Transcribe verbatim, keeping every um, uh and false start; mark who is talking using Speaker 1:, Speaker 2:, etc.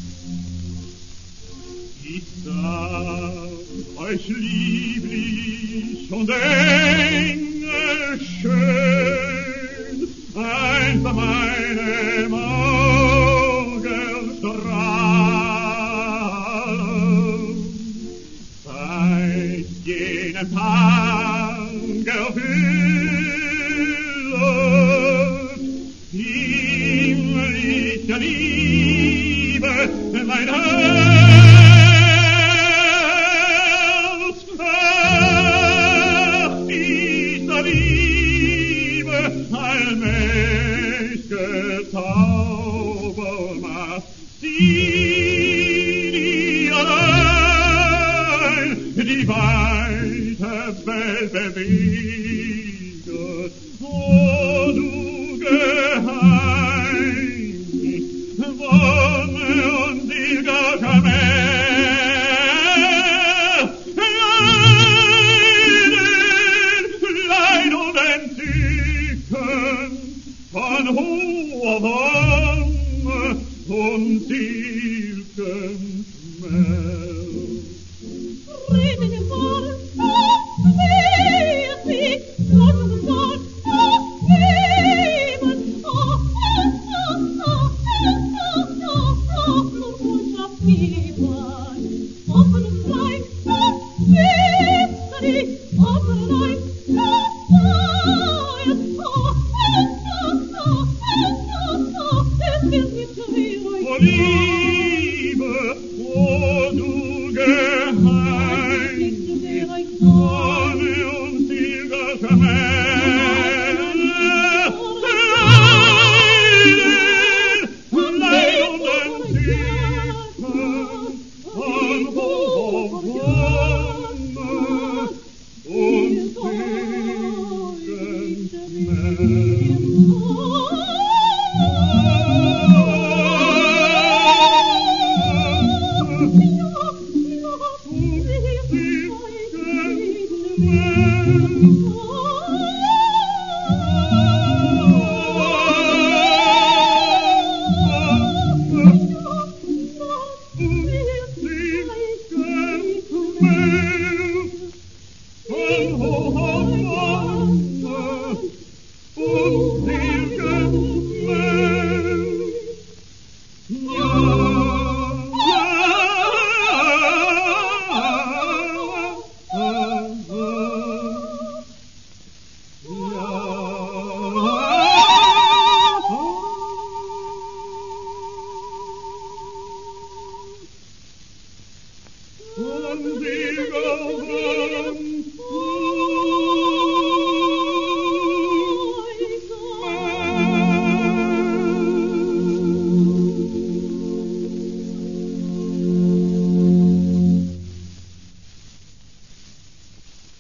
Speaker 1: Ich sah euch lieblich und engelschön, einsam meinem Auge strahlen. Seit jenem Tag erfüllt himmlischer Liebe mein Herz. Ach, dieser Liebe allmächt'ge Zaubermacht, die allein die weite Welt bewegt. O du Geheimnis, Wonne und seliger Schmerz, Leiden, Leid und Entzücken von hoher Wonne und seligem Schmerz.
Speaker 2: Rede dir vor, wer sie, Gott und Gott, leben, oh, oh, oh, oh, oh, Botschaft geben, offen und frei, wissen die, offen und frei, es wird nicht schwer,
Speaker 1: O Liebe, o du Geheimnis, Wonne und seliger Schmerz, Leiden, Leid und Entzücken von hoher Wonne und seligem Schmerz. Und die